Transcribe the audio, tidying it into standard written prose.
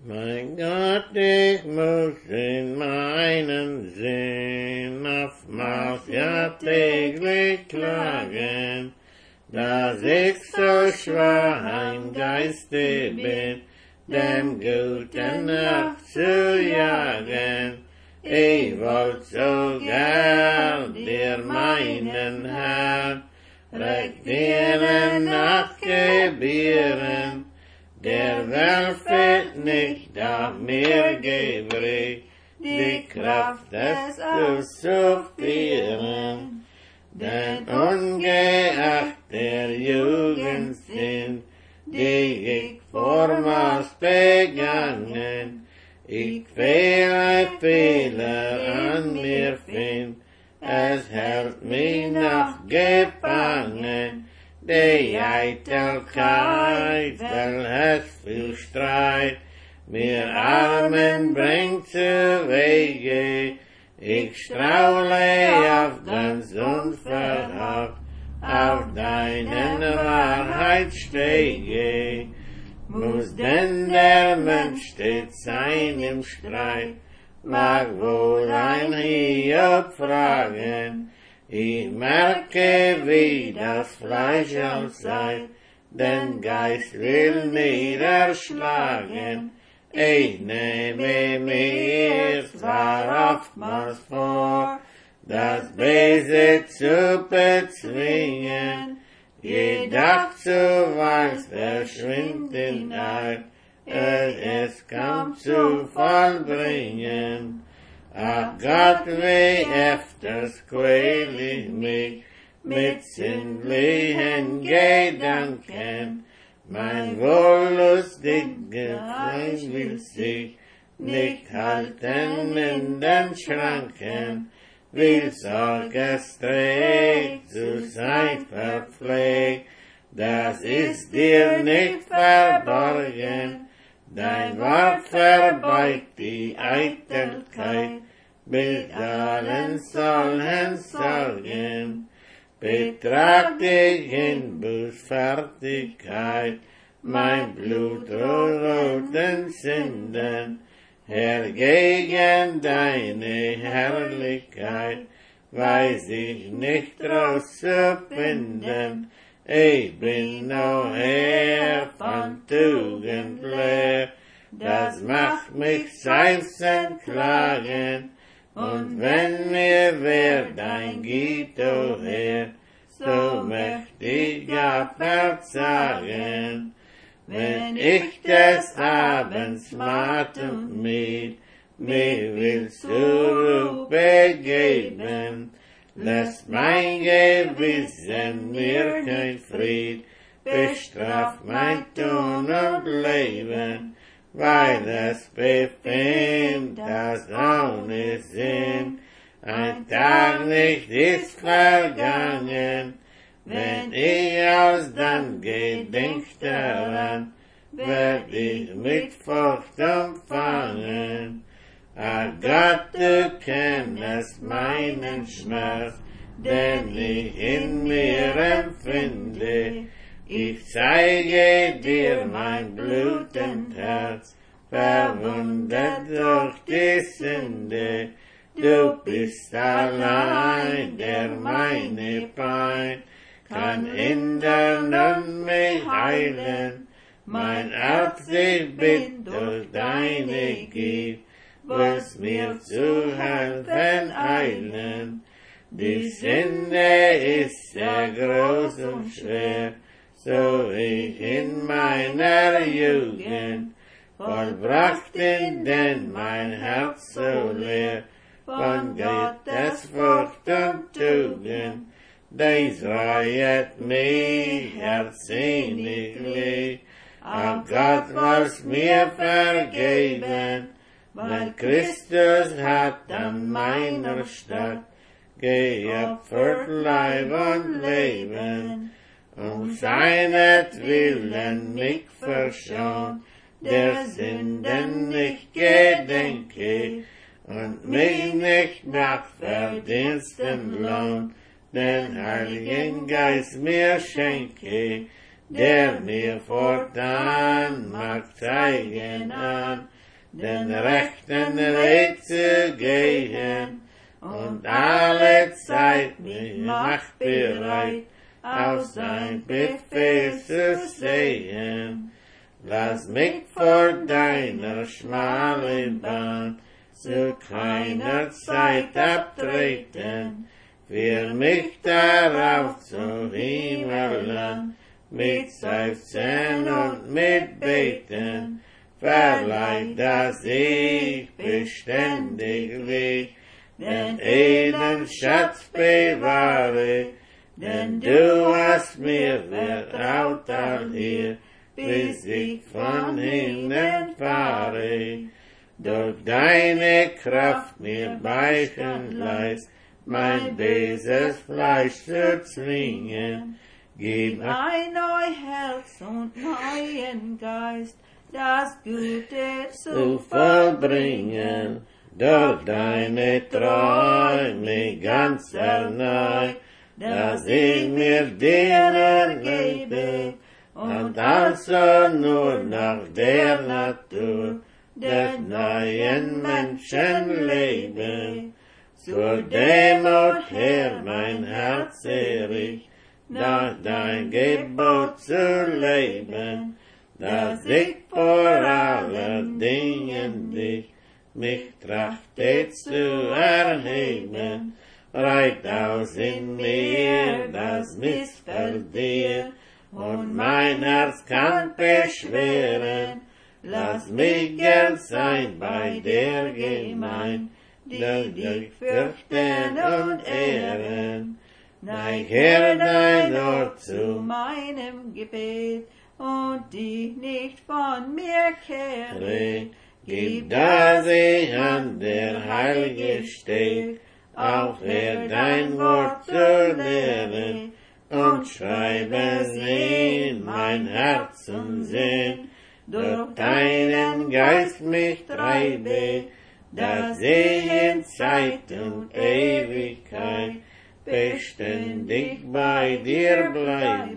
Mein Gott, ich muss in meinen Sinn oftmals ja täglich klagen, dass ich so schwach ein Geiste bin, dem Guten nachzujagen. Ich wollt so gern dir meinen Herrn regieren nachgebieren, der werfet nicht auf mir gebrig, die Kraft es auszuführen. Denn ungeacht der Jugend sind, die ich vormals begangen, ich viele Fehler an mir find, es hält mich noch gefangen. Die Eitelkeit, welches viel Streit mir Armen bringt zu Wege. Ich straule auf ganz unverhofft, auf deinen Wahrheitsstege. Muss denn der Mensch stets sein im Streit, mag wohl ein Hiob fragen. Ich merke, wie das Fleisch aussieht, den Geist will niederschlagen. Ich nehme mir zwar oftmals vor, das Böse zu bezwingen, jedoch zuweilen verschwindet in Eid, es kommt zu vollbringen. Ach Gott, wie öfters quäl ich mich mit sinnlichen Gedanken. Mein wohllustiger Fleisch will sich nicht halten in den Schranken, will sorgesträgt zu sein verpflegt, das ist dir nicht verborgen. Dein Wort verbeugt die Eitelkeit, mit allen solchen Sorgen. Betrag dich in Bußfertigkeit, mein blutroten Sünden, Herr, gegen deine Herrlichkeit, weiß ich nicht rauszufinden. Ich bin nur Herr von Tugend leer, das macht mich seufzend klagen. Und wenn mir wer dein gibt, o Herr, so möcht ich ja verzagen. Wenn ich des Abends matt und müd, mir will zur Ruhe begeben, lässt mein Gewissen mir kein Fried, bestraft mein Tun und Leben, weil es befindt, dass ohne Sinn ein Tag nicht ist vergangen. Wenn ich alsdann gedenk daran, werd ich mit Furcht umfangen. Ach Gott, du kennest meinen Schmerz, den ich in mir empfinde. Ich zeige dir mein blutend Herz, verwundet durch die Sünde. Du bist allein, der meine Pein kann hindern und mich heilen. Mein Herz, ich bitt durch deine Gift, wirst mir zu helfen eilen. Die Sünde ist sehr groß und schwer, so ich in meiner Jugend vollbrachte, denn mein Herz so leer von Gottes Furcht und Tugend. Dies reihet mich herzsehnlich, ach Gott, was mir vergeben, weil Christus hat an meiner Stadt geopfert Leib und Leben, seinetwillen mich verschont, der Sünden nicht gedenke, und mich nicht nach Verdiensten lohnt, den Heiligen Geist mir schenke, der mir fortan mag zeigen an, den rechten Weg zu gehen, und alle Zeit mich macht bereit, auf sein Befehl zu sehen. Lass mich vor deiner schmalen Bahn zu keiner Zeit abtreten, für mich darauf zu Himmeln, mit Seufzen und mit Beten, verleih, dass ich beständiglich den edlen Schatz bewahre, denn du hast mir vertraut all hier, bis ich von hinnen fahre. Durch deine Kraft mir weichen leist, mein böses Fleisch zu zwingen. Gib ein neues Herz und neuen Geist, das Gute zu vollbringen. Durch deine Träume ganz erneu, dass ich mir dir ergebe, und also nur nach der Natur des neuen Menschen lebe. Zur Demut her mein Herz erricht, nach dein Gebot zu leben, dass ich vor allen Dingen dich mich trachte zu erheben. Reit aus in mir das Missfällt dir, und mein Herz kann beschweren. Lass mich gern sein bei der Gemeinde, die dich fürchten und ehren. Neig her dein Ohr zu meinem Gebet, und dich nicht von mir kehre. Gib, dass ich an der Heilige steht, auch dein Wort zu lehren, und schreibe es in mein Herz und Sinn, durch deinen Geist mich treibe, dass ich in Zeit und Ewigkeit beständig bei dir bleibe.